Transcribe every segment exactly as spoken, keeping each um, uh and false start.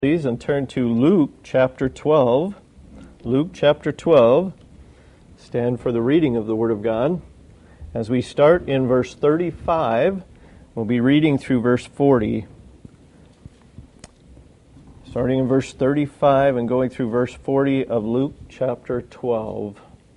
Please, and turn to Luke chapter twelve. Luke chapter twelve. Stand for the reading of the Word of God. As we start in verse thirty-five, we'll be reading through verse forty. Starting in verse thirty-five and going through verse forty of Luke chapter twelve.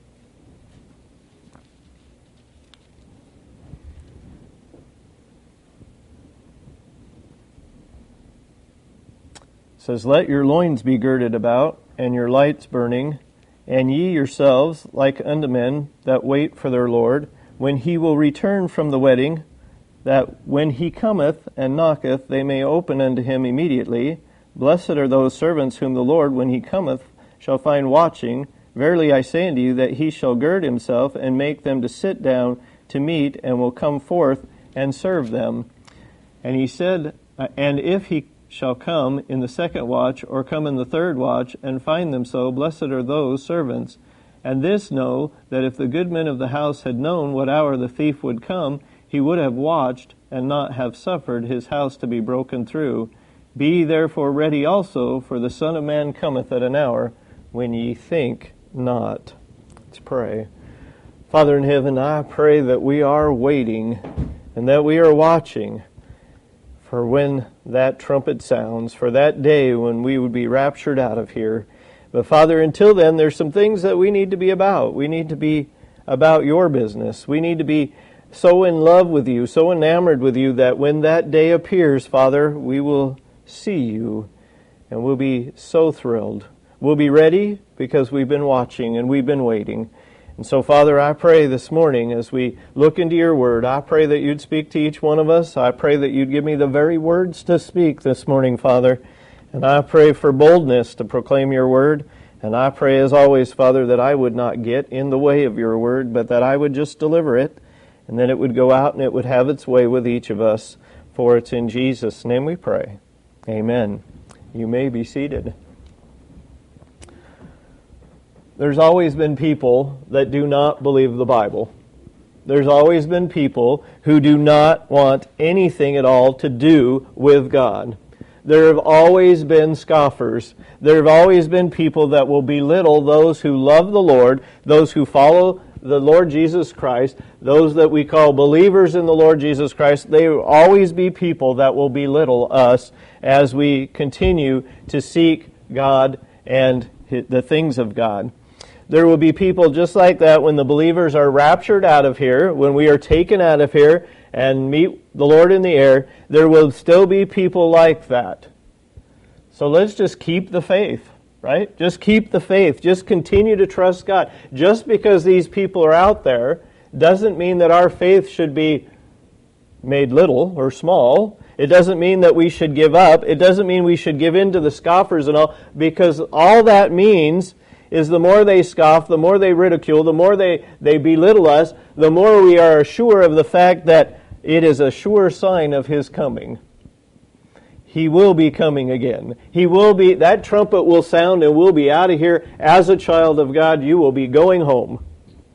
It says, "Let your loins be girded about, and your lights burning, and ye yourselves like unto men that wait for their Lord, when he will return from the wedding, that when he cometh and knocketh, they may open unto him immediately. Blessed are those servants whom the Lord, when he cometh, shall find watching. Verily I say unto you, that he shall gird himself, and make them to sit down to meat, and will come forth and serve them. And he said, and if he shall come in the second watch, or come in the third watch, and find them so, blessed are those servants. And this know, that if the good man of the house had known what hour the thief would come, he would have watched, and not have suffered his house to be broken through. Be ye therefore ready also, for the Son of Man cometh at an hour when ye think not." Let's pray. Father in heaven, I pray that we are waiting, and that we are watching for when that trumpet sounds, for that day when we would be raptured out of here. But Father, until then, there's some things that we need to be about. We need to be about your business. We need to be so in love with you, so enamored with you, that when that day appears, Father, we will see you, and we'll be so thrilled. We'll be ready because we've been watching and we've been waiting. And so, Father, I pray this morning as we look into your word, I pray that you'd speak to each one of us. I pray that you'd give me the very words to speak this morning, Father. And I pray for boldness to proclaim your word. And I pray, as always, Father, that I would not get in the way of your word, but that I would just deliver it, and then it would go out and it would have its way with each of us. For it's in Jesus' name we pray. Amen. You may be seated. There's always been people that do not believe the Bible. There's always been people who do not want anything at all to do with God. There have always been scoffers. There have always been people that will belittle those who love the Lord, those who follow the Lord Jesus Christ, those that we call believers in the Lord Jesus Christ. There will always be people that will belittle us as we continue to seek God and the things of God. There will be people just like that when the believers are raptured out of here, when we are taken out of here and meet the Lord in the air. There will still be people like that. So let's just keep the faith, right? Just keep the faith. Just continue to trust God. Just because these people are out there doesn't mean that our faith should be made little or small. It doesn't mean that we should give up. It doesn't mean we should give in to the scoffers and all, because all that means is the more they scoff, the more they ridicule, the more they, they belittle us, the more we are sure of the fact that it is a sure sign of His coming. He will be coming again. He will be, that trumpet will sound and we'll be out of here as a child of God. You will be going home.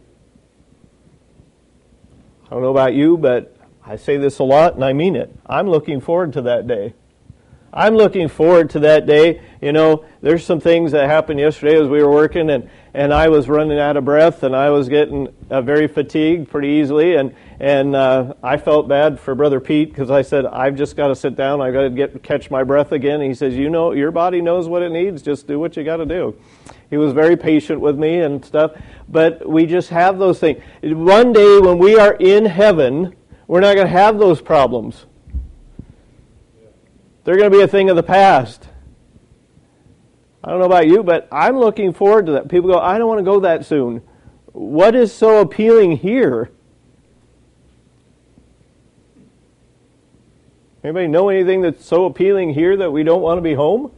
I don't know about you, but I say this a lot and I mean it. I'm looking forward to that day. I'm looking forward to that day. You know, there's some things that happened yesterday as we were working, and, and I was running out of breath, and I was getting uh, very fatigued pretty easily, and and uh, I felt bad for Brother Pete because I said, I've just got to sit down. I've got to get catch my breath again. And he says, you know, your body knows what it needs. Just do what you got to do. He was very patient with me and stuff, but we just have those things. One day when we are in heaven, we're not going to have those problems. They're going to be a thing of the past. I don't know about you, but I'm looking forward to that. People go, I don't want to go that soon. What is so appealing here? Anybody know anything that's so appealing here that we don't want to be home?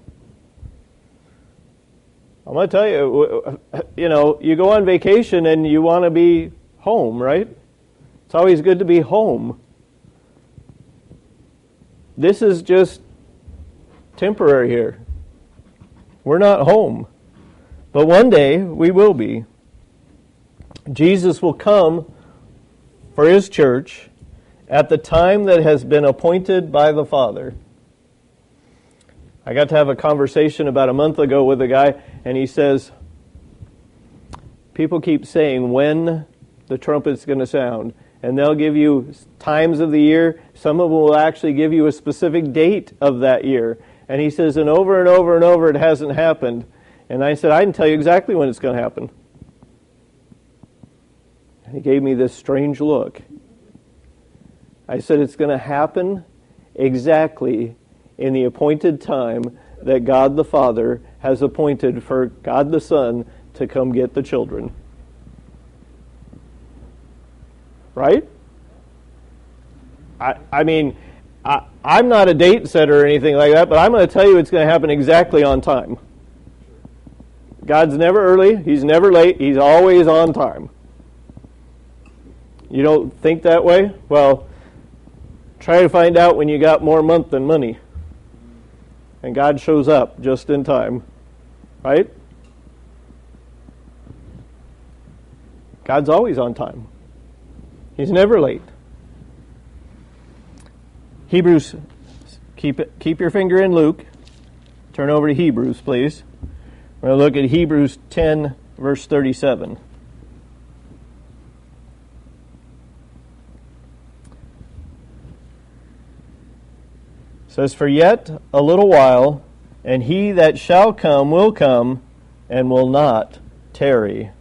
I'm going to tell you, you know, you go on vacation and you want to be home, right? It's always good to be home. This is just temporary here. We're not home. But one day we will be. Jesus will come for His church at the time that has been appointed by the Father. I got to have a conversation about a month ago with a guy, and he says, people keep saying when the trumpet's going to sound, and they'll give you times of the year. Some of them will actually give you a specific date of that year. And he says, and over and over and over, it hasn't happened. And I said, I can tell you exactly when it's going to happen. And he gave me this strange look. I said, it's going to happen exactly in the appointed time that God the Father has appointed for God the Son to come get the children. Right? I, I mean, I, I'm not a date setter or anything like that, but I'm going to tell you it's going to happen exactly on time. God's never early. He's never late. He's always on time. You don't think that way? Well, try to find out when you got more month than money. And God shows up just in time. Right? God's always on time. He's never late. Hebrews, keep it, keep your finger in Luke. Turn over to Hebrews, please. We're going to look at Hebrews ten, verse thirty-seven. It says, for yet a little while, and he that shall come will come, and will not tarry.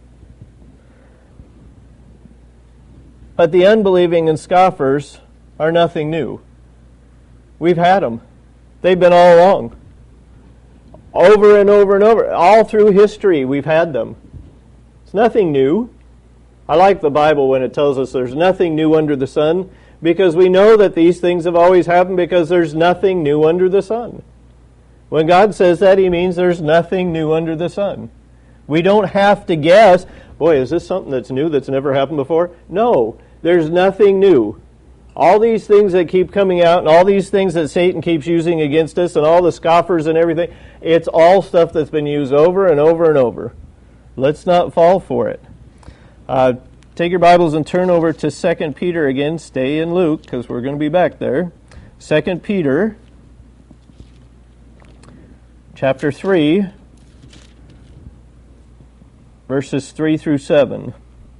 But the unbelieving and scoffers are nothing new. We've had them. They've been all along. Over and over and over. All through history, we've had them. It's nothing new. I like the Bible when it tells us there's nothing new under the sun, because we know that these things have always happened because there's nothing new under the sun. When God says that, He means there's nothing new under the sun. We don't have to guess, boy, is this something that's new that's never happened before? No, there's nothing new. All these things that keep coming out and all these things that Satan keeps using against us and all the scoffers and everything, it's all stuff that's been used over and over and over. Let's not fall for it. Uh, take your Bibles and turn over to Second Peter again. Stay in Luke because we're going to be back there. Second Peter chapter three, verses three through seven.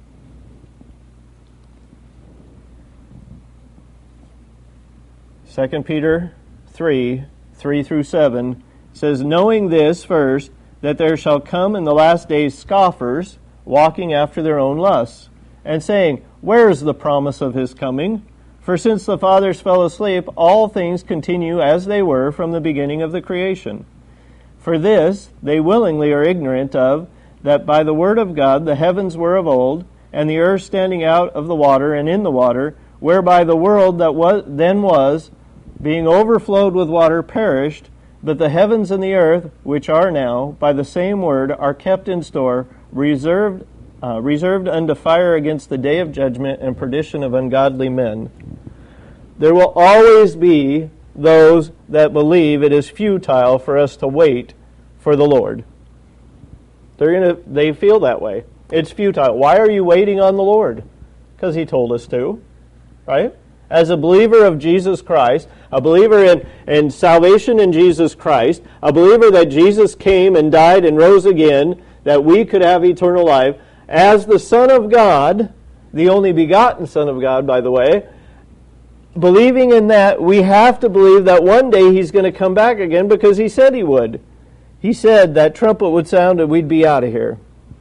Second Peter three, three through seven says, knowing this first, that there shall come in the last days scoffers, walking after their own lusts, and saying, where is the promise of his coming? For since the fathers fell asleep, all things continue as they were from the beginning of the creation. For this they willingly are ignorant of, that by the word of God the heavens were of old, and the earth standing out of the water and in the water, whereby the world that was then was, being overflowed with water, perished, but the heavens and the earth, which are now, by the same word, are kept in store, reserved uh, reserved unto fire against the day of judgment and perdition of ungodly men. There will always be those that believe it is futile for us to wait for the Lord. They're gonna, they feel that way. It's futile. Why are you waiting on the Lord? Because He told us to, right? As a believer of Jesus Christ, a believer in, in salvation in Jesus Christ, a believer that Jesus came and died and rose again, that we could have eternal life, as the Son of God, the only begotten Son of God, by the way, believing in that, we have to believe that one day He's going to come back again because He said He would. He said that trumpet would sound and we'd be out of here.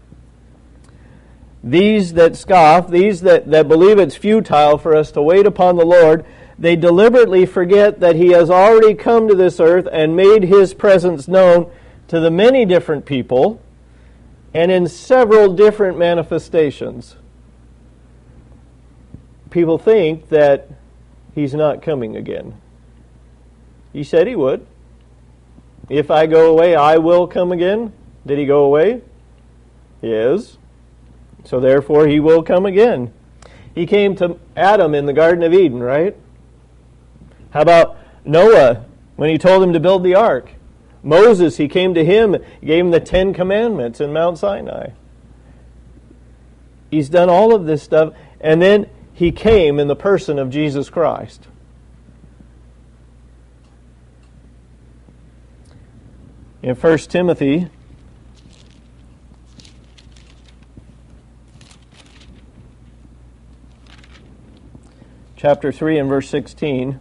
These that scoff, these that, that believe it's futile for us to wait upon the Lord, they deliberately forget that He has already come to this earth and made His presence known to the many different people and in several different manifestations. People think that He's not coming again. He said He would. If I go away, I will come again. Did He go away? He is. So therefore He will come again. He came to Adam in the Garden of Eden, right? How about Noah when He told him to build the ark? Moses, He came to him, gave him the Ten Commandments in Mount Sinai. He's done all of this stuff, and then He came in the person of Jesus Christ. In First Timothy chapter three and verse sixteen,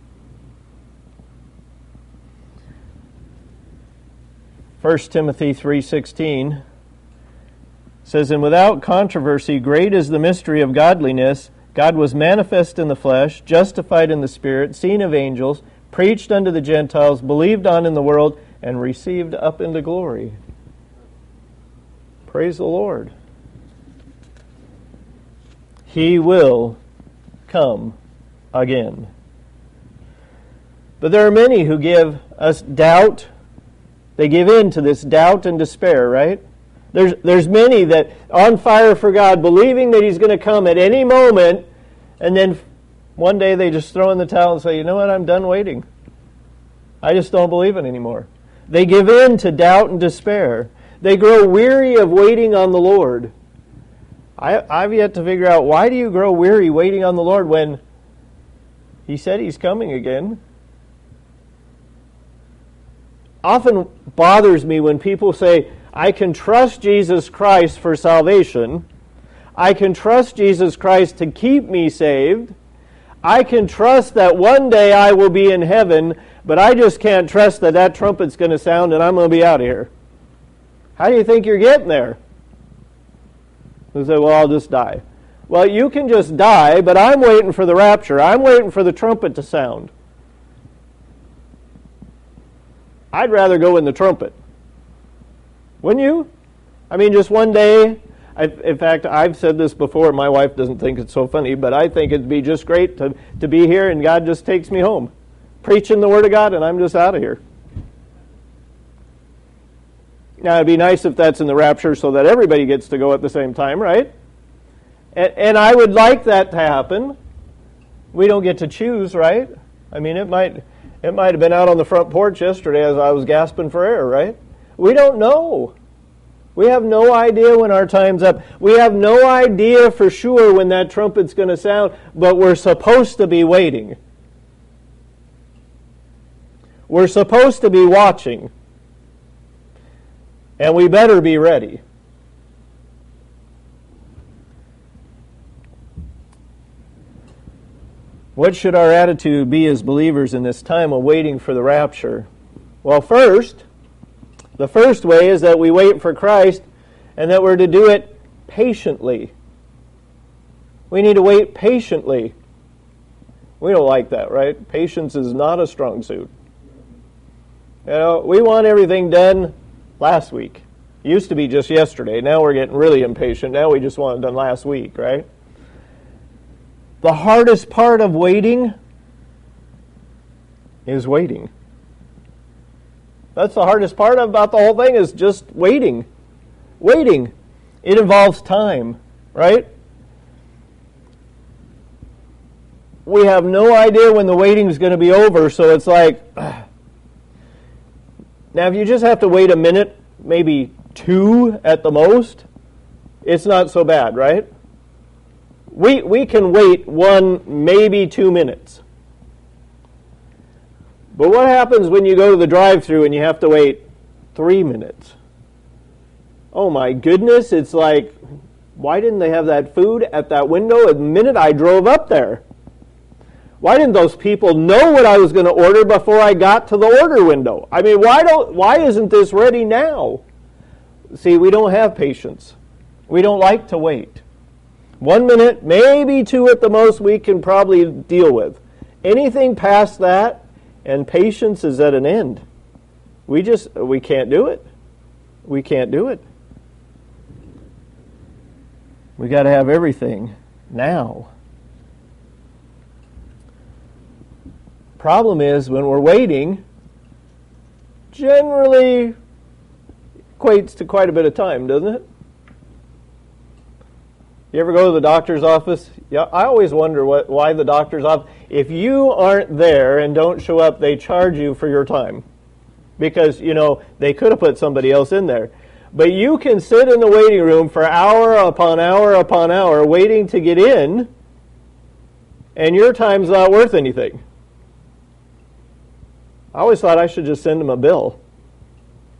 First Timothy three sixteen says, "And without controversy, great is the mystery of godliness. God was manifest in the flesh, justified in the Spirit, seen of angels, preached unto the Gentiles, believed on in the world, and received up into glory." Praise the Lord. He will come again. But there are many who give us doubt. They give in to this doubt and despair, right? There's, there's many that on fire for God, believing that He's going to come at any moment, and then one day they just throw in the towel and say, you know what, I'm done waiting. I just don't believe it anymore. They give in to doubt and despair. They grow weary of waiting on the Lord. I, I've yet to figure out, why do you grow weary waiting on the Lord when He said He's coming again? Often bothers me when people say, I can trust Jesus Christ for salvation. I can trust Jesus Christ to keep me saved. I can trust that one day I will be in heaven, but I just can't trust that that trumpet's going to sound and I'm going to be out of here. How do you think you're getting there? They say, well, I'll just die. Well, you can just die, but I'm waiting for the rapture. I'm waiting for the trumpet to sound. I'd rather go in the trumpet. Wouldn't you? I mean, just one day. I, in fact, I've said this before. My wife doesn't think it's so funny, but I think it'd be just great to, to be here and God just takes me home, preaching the Word of God, and I'm just out of here. Now, it'd be nice if that's in the rapture so that everybody gets to go at the same time, right? And, and I would like that to happen. We don't get to choose, right? I mean, it might it might have been out on the front porch yesterday as I was gasping for air, right? We don't know. We have no idea when our time's up. We have no idea for sure when that trumpet's going to sound, but we're supposed to be waiting. We're supposed to be watching. And we better be ready. What should our attitude be as believers in this time of waiting for the rapture? Well, first, the first way is that we wait for Christ and that we're to do it patiently. We need to wait patiently. We don't like that, right? Patience is not a strong suit. You know, we want everything done last week. It used to be just yesterday. Now we're getting really impatient. Now we just want it done last week, right? The hardest part of waiting is waiting. That's the hardest part about the whole thing, is just waiting. Waiting. It involves time, right? We have no idea when the waiting is going to be over, so it's like, ugh. Now if you just have to wait a minute, maybe two at the most, it's not so bad, right? We we can wait one, maybe two minutes. But what happens when you go to the drive-thru and you have to wait three minutes? Oh my goodness, it's like, why didn't they have that food at that window the minute I drove up there? Why didn't those people know what I was going to order before I got to the order window? I mean, why don't why isn't this ready now? See, we don't have patience. We don't like to wait. One minute, maybe two at the most, we can probably deal with. Anything past that, and patience is at an end. We just, we can't do it. We can't do it. We got to have everything now. Problem is, when we're waiting, generally equates to quite a bit of time, doesn't it? You ever go to the doctor's office? Yeah, I always wonder what, why the doctor's office, if you aren't there and don't show up, they charge you for your time. Because, you know, they could have put somebody else in there. But you can sit in the waiting room for hour upon hour upon hour waiting to get in, and your time's not worth anything. I always thought I should just send them a bill.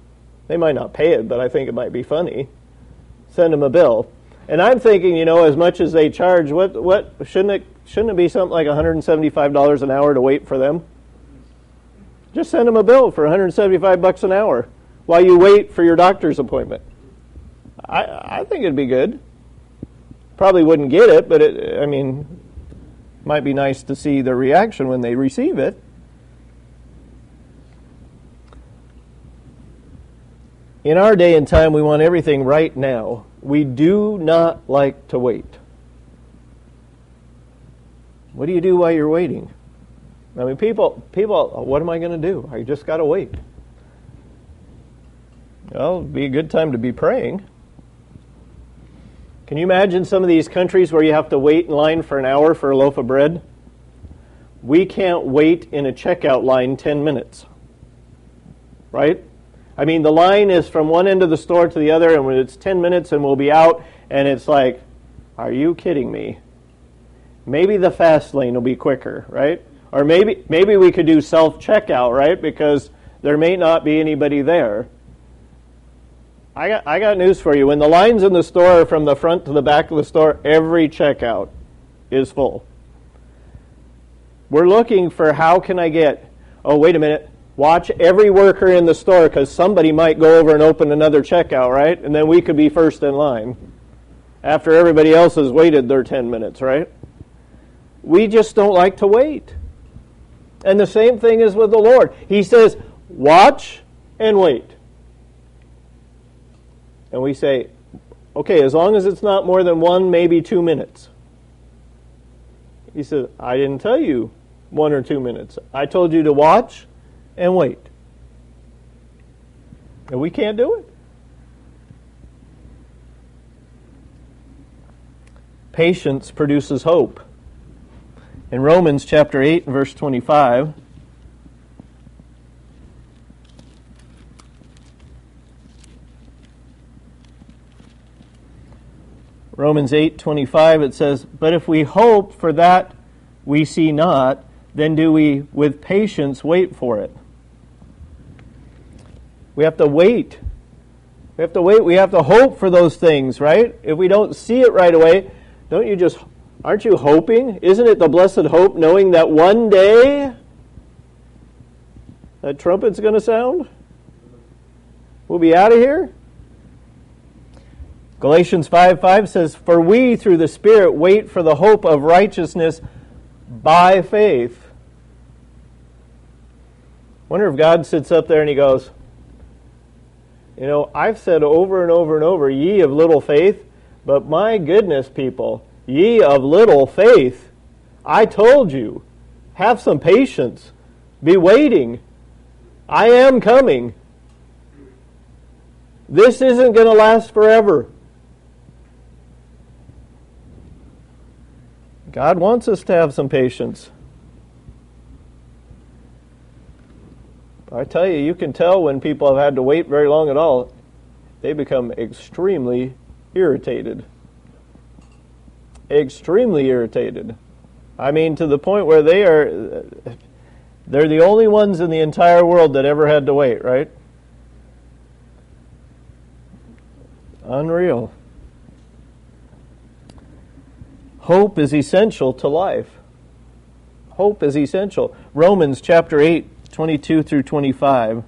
They might not pay it, but I think it might be funny. Send them a bill. And I'm thinking, you know, as much as they charge, what what shouldn't it shouldn't it be something like one hundred seventy-five dollars an hour to wait for them? Just send them a bill for one hundred seventy-five bucks an hour while you wait for your doctor's appointment. I I think it'd be good. Probably wouldn't get it, but it, I mean, might be nice to see their reaction when they receive it. In our day and time, we want everything right now. We do not like to wait. What do you do while you're waiting? I mean, people, people, what am I going to do? I just got to wait. Well, it'd be a good time to be praying. Can you imagine some of these countries where you have to wait in line for an hour for a loaf of bread? We can't wait in a checkout line ten minutes. Right? I mean, the line is from one end of the store to the other, and when it's ten minutes and we'll be out, and it's like, are you kidding me? Maybe the fast lane will be quicker, right? Or maybe maybe we could do self-checkout, right? Because there may not be anybody there. I got I got news for you. When the lines in the store are from the front to the back of the store, every checkout is full. We're looking for how can I get, oh, wait a minute, watch every worker in the store because somebody might go over and open another checkout, right? And then we could be first in line after everybody else has waited their ten minutes, right? We just don't like to wait. And the same thing is with the Lord. He says, watch and wait. And we say, okay, as long as it's not more than one, maybe two minutes. He says, I didn't tell you one or two minutes. I told you to watch and wait. And we can't do it. Patience produces hope. In Romans chapter eight and verse twenty-five, Romans eight twenty-five, it says, but if we hope for that we see not, then do we with patience wait for it. We have to wait. We have to wait. We have to hope for those things, right? If we don't see it right away, don't you just, aren't you hoping? Isn't it the blessed hope knowing that one day that trumpet's going to sound? We'll be out of here? Galatians five five says, for we through the Spirit wait for the hope of righteousness by faith. Wonder if God sits up there and he goes, you know, I've said over and over and over, ye of little faith, but my goodness, people, ye of little faith, I told you, have some patience, be waiting, I am coming. This isn't going to last forever. God wants us to have some patience. I tell you, you can tell when people have had to wait very long at all. They become extremely irritated. Extremely irritated. I mean, to the point where they are, they're the only ones in the entire world that ever had to wait, right? Unreal. Hope is essential to life. Hope is essential. Romans chapter eight, twenty-two through twenty-five.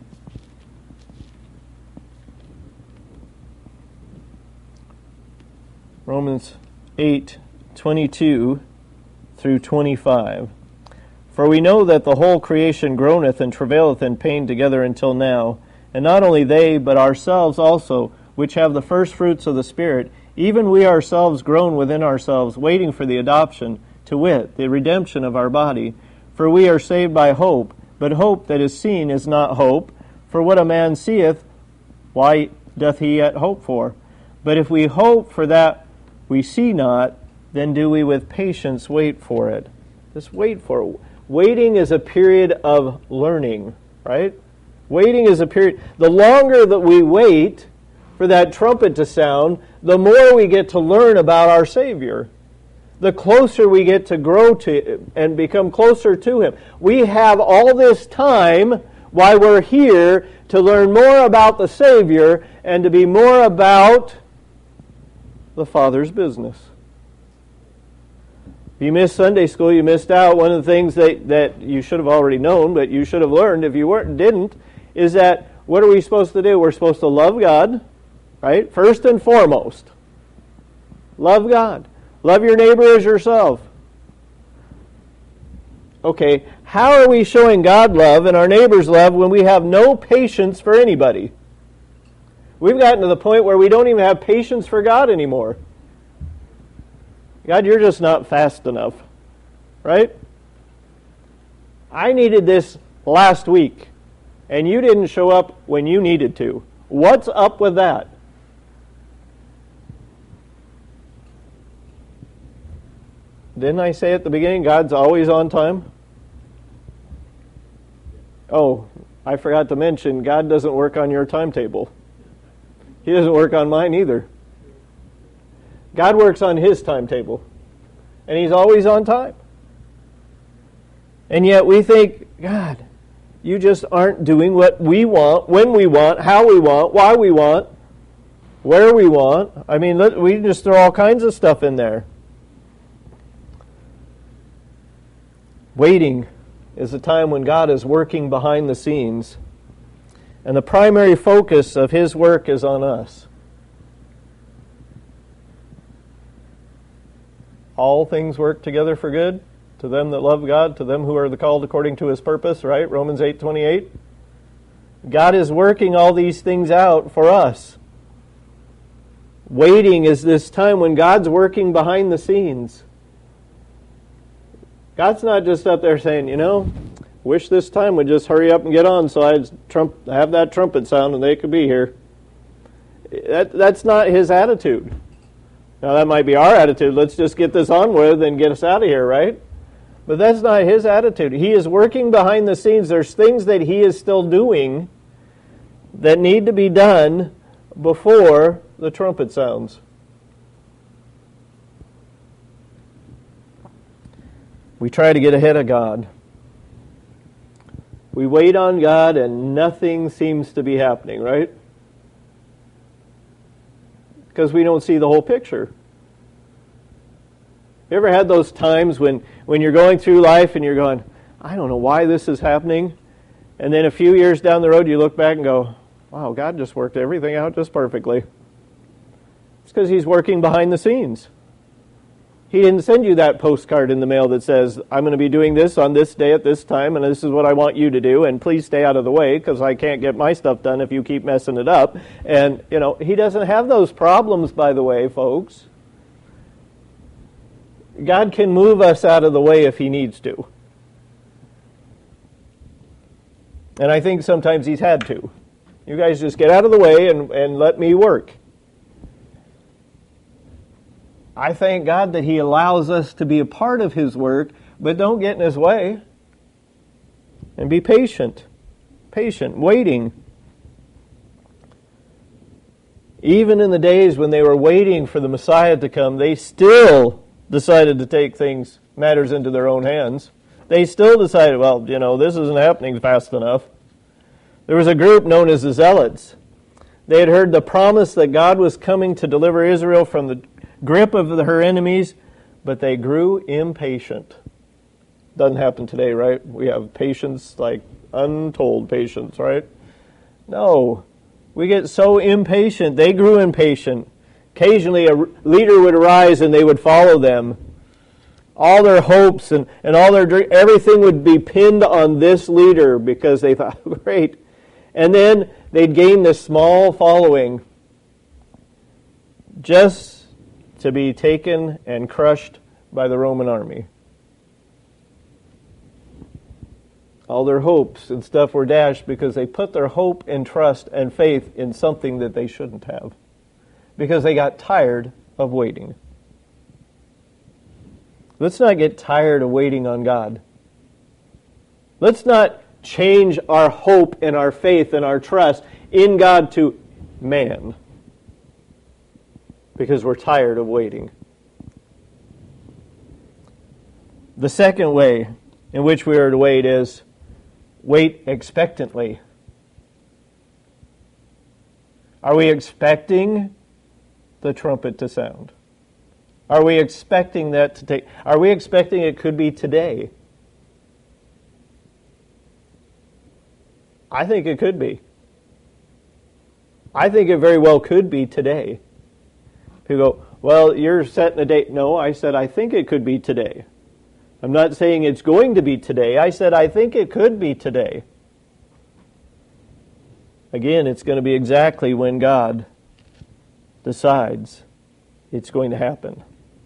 Romans eight, twenty-two through twenty-five. For we know that the whole creation groaneth and travaileth in pain together until now, and not only they, but ourselves also, which have the first fruits of the Spirit, even we ourselves groan within ourselves, waiting for the adoption, to wit, the redemption of our body. For we are saved by hope, but hope that is seen is not hope. For what a man seeth, why doth he yet hope for? But if we hope for that we see not, then do we with patience wait for it. Just wait for it. Waiting is a period of learning, right? Waiting is a period. The longer that we wait for that trumpet to sound, the more we get to learn about our Savior. The closer we get to grow to and become closer to Him. We have all this time Why we're here to learn more about the Savior and to be more about the Father's business. If you missed Sunday school, you missed out. One of the things that, that you should have already known, but you should have learned if you weren't didn't, is that what are we supposed to do? We're supposed to love God, right? First and foremost. Love God. Love your neighbor as yourself. Okay, how are we showing God love and our neighbor's love when we have no patience for anybody? We've gotten to the point where we don't even have patience for God anymore. God, you're just not fast enough, right? I needed this last week, and you didn't show up when you needed to. What's up with that? Didn't I say at the beginning, God's always on time? Oh, I forgot to mention, God doesn't work on your timetable. He doesn't work on mine either. God works on His timetable. And He's always on time. And yet we think, God, you just aren't doing what we want, when we want, how we want, why we want, where we want. I mean, we just throw all kinds of stuff in there. Waiting is a time when God is working behind the scenes, and the primary focus of His work is on us. All things work together for good to them that love God, to them who are the called according to His purpose, right? Romans eight twenty-eight. God is working all these things out for us. Waiting is this time when God's working behind the scenes. God's not just up there saying, you know, wish this time would just hurry up and get on so I'd trump, have that trumpet sound and they could be here. That, that's not His attitude. Now that might be our attitude. Let's just get this on with and get us out of here, right? But that's not His attitude. He is working behind the scenes. There's things that He is still doing that need to be done before the trumpet sounds. We try to get ahead of God. We wait on God and nothing seems to be happening, right? Because we don't see the whole picture. You ever had those times when, when you're going through life and you're going, I don't know why this is happening, and then a few years down the road you look back and go, wow, God just worked everything out just perfectly. It's because He's working behind the scenes. He didn't send you that postcard in the mail that says, I'm going to be doing this on this day at this time, and this is what I want you to do, and please stay out of the way because I can't get my stuff done if you keep messing it up. And, you know, He doesn't have those problems, by the way, folks. God can move us out of the way if He needs to. And I think sometimes He's had to. You guys just get out of the way and, and let me work. I thank God that He allows us to be a part of His work, but don't get in His way. And be patient. Patient, waiting. Even in the days when they were waiting for the Messiah to come, they still decided to take things, matters into their own hands. They still decided, well, you know, this isn't happening fast enough. There was a group known as the Zealots. They had heard the promise that God was coming to deliver Israel from the grip of her enemies, but they grew impatient. Doesn't happen today, right? We have patience, like untold patience, right? No. We get so impatient. They grew impatient. Occasionally a leader would arise and they would follow them. All their hopes and, and all their dreams, everything would be pinned on this leader because they thought, great. And then they'd gain this small following just to be taken and crushed by the Roman army. All their hopes and stuff were dashed because they put their hope and trust and faith in something that they shouldn't have. Because they got tired of waiting. Let's not get tired of waiting on God. Let's not change our hope and our faith and our trust in God to man. Because we're tired of waiting. The second way in which we are to wait is wait expectantly. Are we expecting the trumpet to sound? Are we expecting that to take? Are we expecting it could be today? I think it could be. I think it very well could be today. People go, well, you're setting a date. No, I said I think it could be today. I'm not saying it's going to be today. I said I think it could be today. Again, it's going to be exactly when God decides it's going to happen.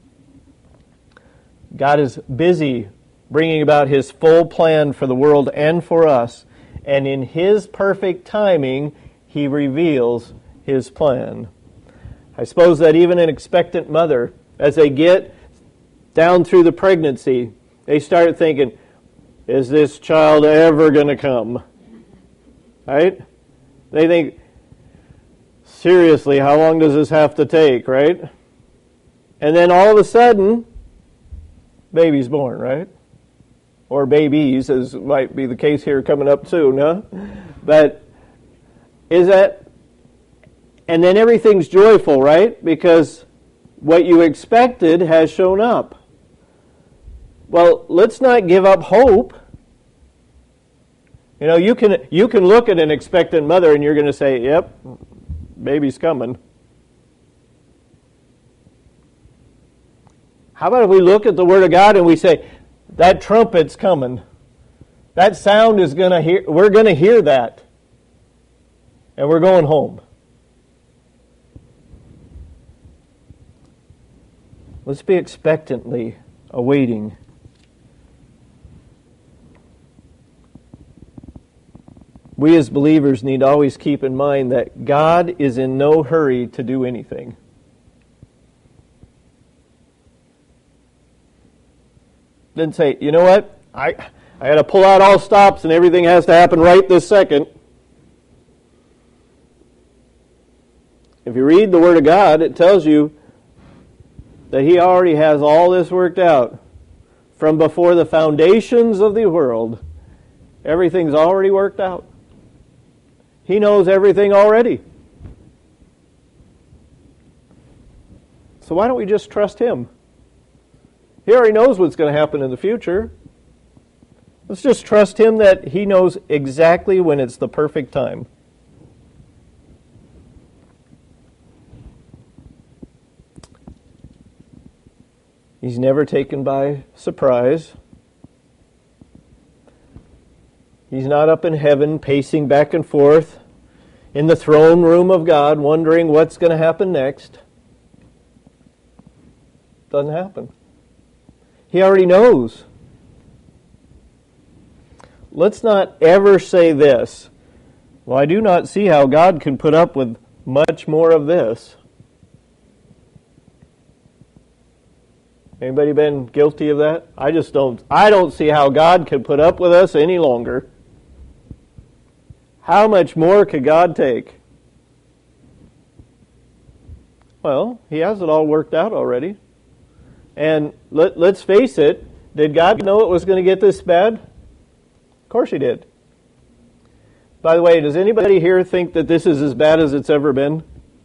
God is busy bringing about His full plan for the world and for us, and in His perfect timing, He reveals His plan. I suppose that even an expectant mother, as they get down through the pregnancy, they start thinking, is this child ever going to come? Right? They think, seriously, how long does this have to take, right? And then all of a sudden, baby's born, right? Or babies, as might be the case here coming up soon, huh? But is that, and then everything's joyful, right? Because what you expected has shown up. Well, let's not give up hope. You know, you can you can look at an expectant mother and you're going to say, yep, baby's coming. How about if we look at the Word of God and we say, that trumpet's coming. That sound is going to hear, we're going to hear that. And we're going home. Let's be expectantly awaiting. We as believers need to always keep in mind that God is in no hurry to do anything. Didn't say, you know what, I I got to pull out all stops and everything has to happen right this second. If you read the Word of God, it tells you that He already has all this worked out. From before the foundations of the world, everything's already worked out. He knows everything already. So why don't we just trust Him? He already knows what's going to happen in the future. Let's just trust Him that He knows exactly when it's the perfect time. He's never taken by surprise. He's not up in heaven pacing back and forth in the throne room of God wondering what's going to happen next. Doesn't happen. He already knows. Let's not ever say this, well, I do not see how God can put up with much more of this. Anybody been guilty of that? I just don't, I don't see how God can put up with us any longer. How much more could God take? Well, He has it all worked out already. And let, let's face it, did God know it was going to get this bad? Of course He did. By the way, does anybody here think that this is as bad as it's ever been?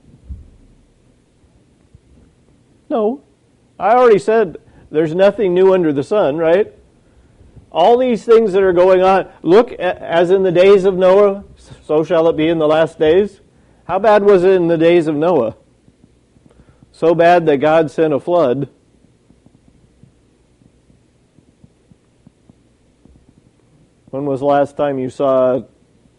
No. I already said there's nothing new under the sun, right? All these things that are going on, look, as in the days of Noah, so shall it be in the last days. How bad was it in the days of Noah? So bad that God sent a flood. When was the last time you saw an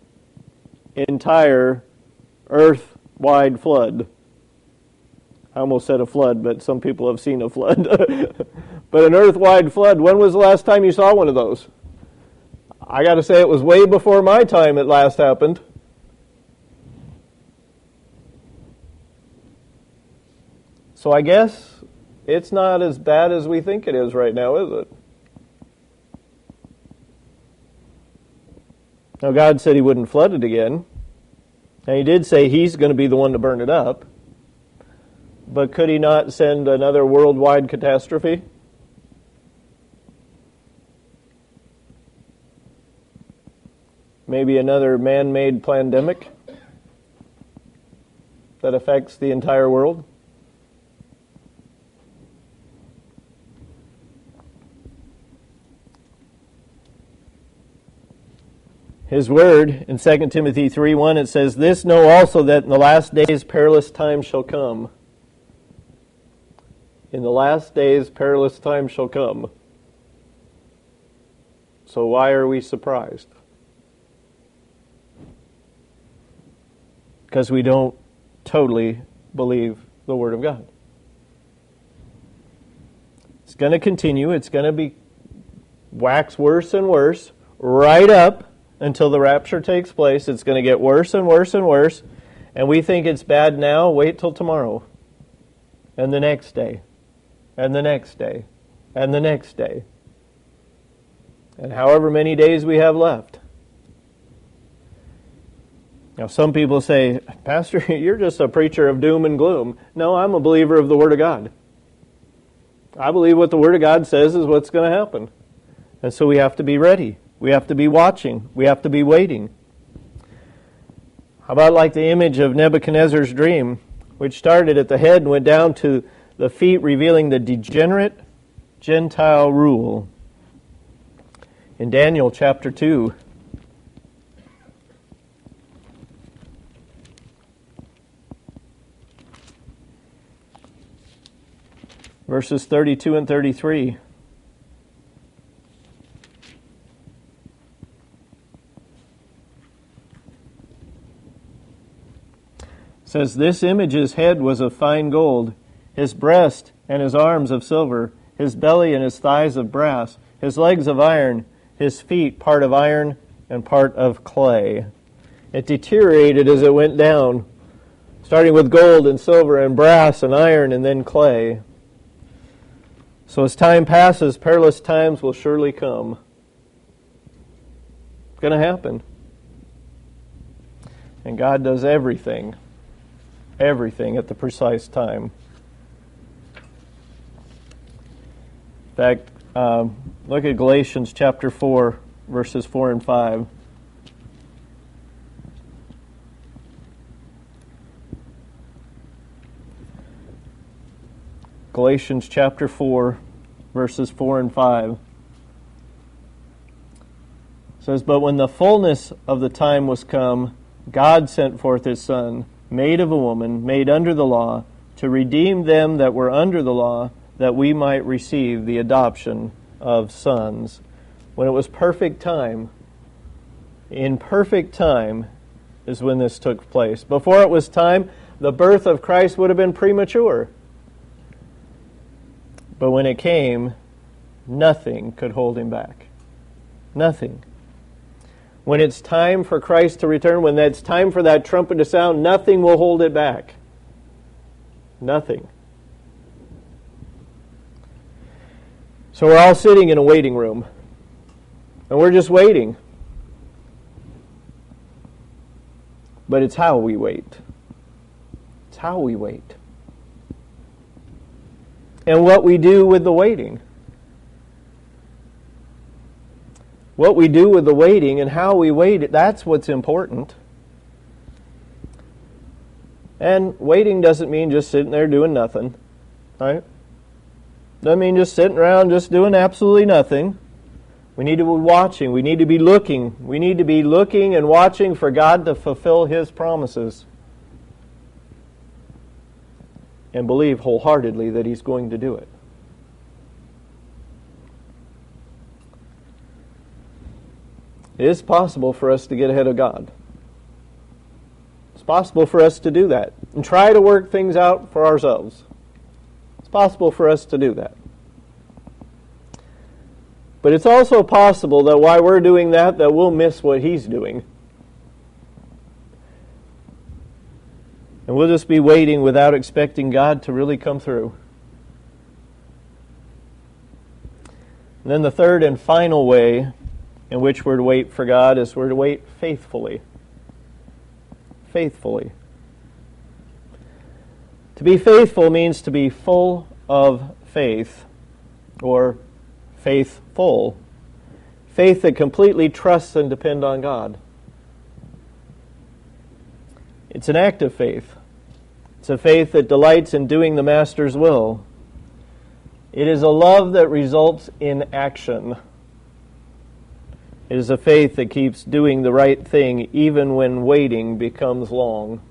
entire earth-wide flood? I almost said a flood, but some people have seen a flood. But an earth-wide flood, when was the last time you saw one of those? I got to say it was way before my time it last happened. So I guess it's not as bad as we think it is right now, is it? Now God said He wouldn't flood it again. And He did say He's going to be the one to burn it up. But could He not send another worldwide catastrophe? maybe another man-made pandemic that affects the entire world. His word in Second Timothy three one, it says, "This know also that in the last days perilous times shall come." In the last days perilous times shall come. So why are we surprised? Because we don't totally believe the Word of God. It's going to continue. It's going to be wax worse and worse right up until the rapture takes place. It's going to get worse and worse and worse. And we think it's bad now. Wait till tomorrow. And the next day. And the next day. And the next day. And however many days we have left. Now some people say, "Pastor, you're just a preacher of doom and gloom." No, I'm a believer of the Word of God. I believe what the Word of God says is what's going to happen. And so we have to be ready. We have to be watching. We have to be waiting. How about like the image of Nebuchadnezzar's dream, which started at the head and went down to the feet, revealing the degenerate Gentile rule. In Daniel chapter two, verses thirty-two and thirty-three. Says, "This image's head was of fine gold, his breast and his arms of silver, his belly and his thighs of brass, his legs of iron, his feet part of iron and part of clay." It deteriorated as it went down, starting with gold and silver and brass and iron and then clay. So as time passes, perilous times will surely come. It's going to happen. And God does everything, everything at the precise time. In fact, um, look at Galatians chapter four, verses four and five. Galatians chapter four, verses four and five. It says, "But when the fullness of the time was come, God sent forth His Son, made of a woman, made under the law, to redeem them that were under the law, that we might receive the adoption of sons." When it was perfect time, in perfect time is when this took place. Before it was time, the birth of Christ would have been premature. But when it came, nothing could hold Him back. Nothing. When it's time for Christ to return, when it's time for that trumpet to sound, nothing will hold it back. Nothing. So we're all sitting in a waiting room. And we're just waiting. But it's how we wait. It's how we wait. And what we do with the waiting. What we do with the waiting and how we wait, that's what's important. And waiting doesn't mean just sitting there doing nothing. Right? Doesn't mean just sitting around just doing absolutely nothing. We need to be watching. We need to be looking. We need to be looking and watching for God to fulfill His promises. And believe wholeheartedly that He's going to do it. It is possible for us to get ahead of God. It's possible for us to do that and try to work things out for ourselves. It's possible for us to do that. But it's also possible that while we're doing that, that we'll miss what He's doing. And we'll just be waiting without expecting God to really come through. And then the third and final way in which we're to wait for God is we're to wait faithfully. Faithfully. To be faithful means to be full of faith, or faithful. Faith that completely trusts and depends on God. It's an active faith. It's a faith that delights in doing the Master's will. It is a love that results in action. It is a faith that keeps doing the right thing even when waiting becomes long.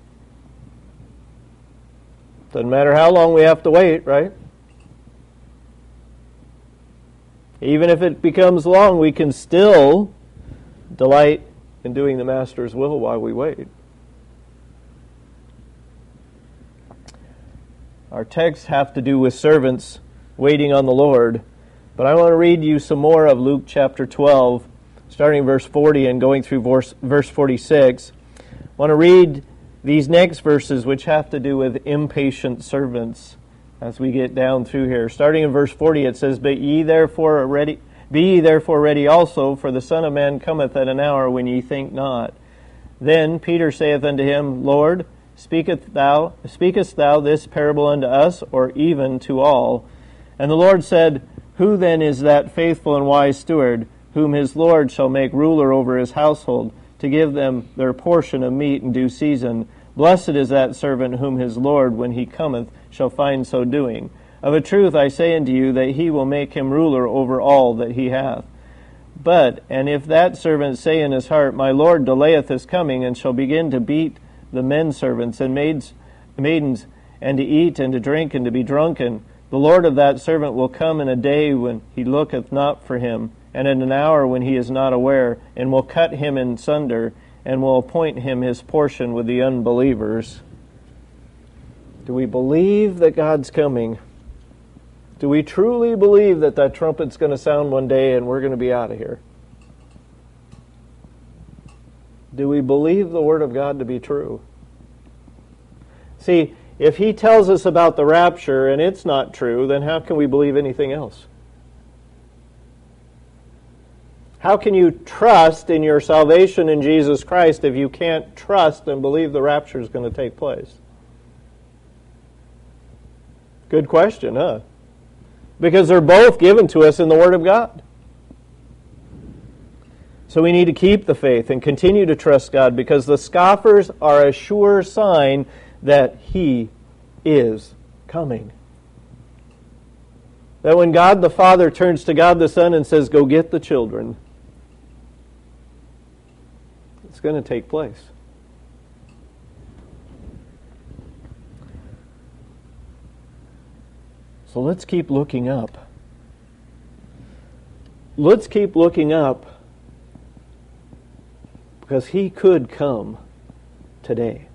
Doesn't matter how long we have to wait, right? Even if it becomes long, we can still delight in doing the Master's will while we wait. Our texts have to do with servants waiting on the Lord, but I want to read you some more of Luke chapter twelve, starting in verse forty and going through verse, verse forty-six. I want to read these next verses, which have to do with impatient servants, as we get down through here. Starting in verse forty, it says, But ye therefore are ready, be ye therefore ready also, for the Son of Man cometh at an hour when ye think not. Then Peter saith unto him, Lord, speakest thou, speakest thou this parable unto us, or even to all? And the Lord said, Who then is that faithful and wise steward, whom his Lord shall make ruler over his household, to give them their portion of meat in due season? Blessed is that servant whom his Lord, when he cometh, shall find so doing. Of a truth I say unto you, that he will make him ruler over all that he hath. But, and if that servant say in his heart, My Lord delayeth his coming, and shall begin to beat the men servants and maids, maidens, and to eat and to drink and to be drunken, the Lord of that servant will come in a day when he looketh not for him, and in an hour when he is not aware, and will cut him in sunder, and will appoint him his portion with the unbelievers. Do we believe that God's coming? Do we truly believe that that trumpet's going to sound one day and we're going to be out of here? Do we believe the Word of God to be true? See, if He tells us about the rapture and it's not true, then how can we believe anything else? How can you trust in your salvation in Jesus Christ if you can't trust and believe the rapture is going to take place? Good question, huh? Because they're both given to us in the Word of God. So we need to keep the faith and continue to trust God, because the scoffers are a sure sign that He is coming. That when God the Father turns to God the Son and says, Go get the children, it's going to take place. So let's keep looking up. Let's keep looking up, because He could come today.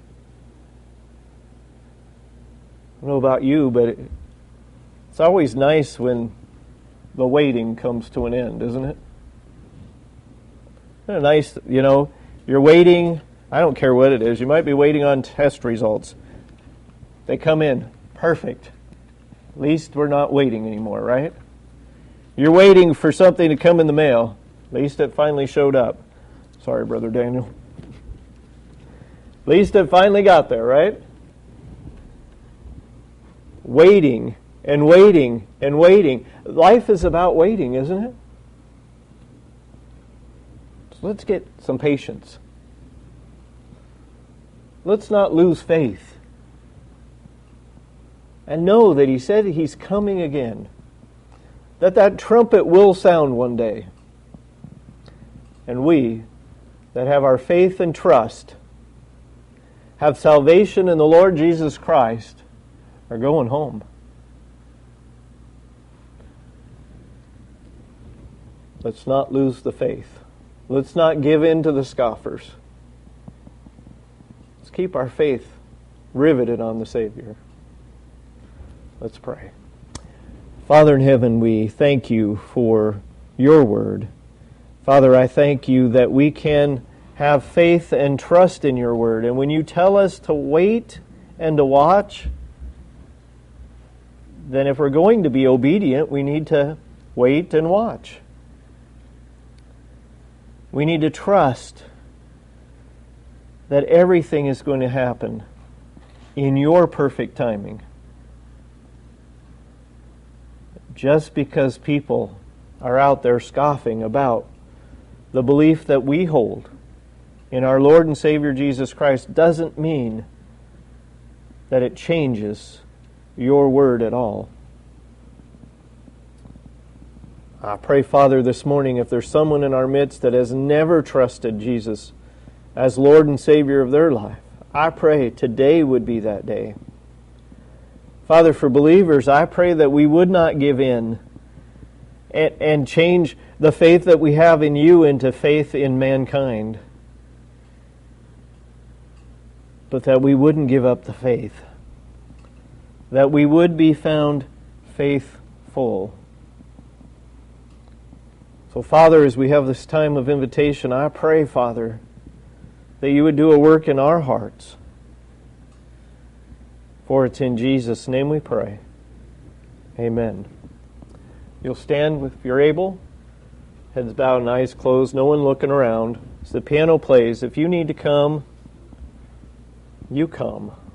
I don't know about you, but it, it's always nice when the waiting comes to an end, isn't it? Isn't it nice, you know, you're waiting, I don't care what it is, you might be waiting on test results. They come in, perfect. At least we're not waiting anymore, right? You're waiting for something to come in the mail. At least it finally showed up. Sorry, Brother Daniel. At least it finally got there, right? Waiting and waiting and waiting. Life is about waiting, isn't it? So let's get some patience. Let's not lose faith. And know that He said He's coming again. That that trumpet will sound one day. And we that have our faith and trust, have salvation in the Lord Jesus Christ, are going home. Let's not lose the faith. Let's not give in to the scoffers. Let's keep our faith riveted on the Savior. Let's pray. Father in heaven, we thank You for Your word. Father, I thank You that we can have faith and trust in Your word. And when You tell us to wait and to watch, then if we're going to be obedient, we need to wait and watch. We need to trust that everything is going to happen in Your perfect timing. Just because people are out there scoffing about the belief that we hold, in our Lord and Savior Jesus Christ doesn't mean that it changes your word at all. I pray, Father, this morning, if there's someone in our midst that has never trusted Jesus as Lord and Savior of their life, I pray today would be that day. Father, for believers, I pray that we would not give in and, and change the faith that we have in you into faith in mankind, but that we wouldn't give up the faith, that we would be found faithful. So, Father, as we have this time of invitation, I pray, Father, that you would do a work in our hearts. For it's in Jesus' name we pray. Amen. You'll stand if you're able, heads bowed and eyes closed, no one looking around. As the piano plays, if you need to come, you come.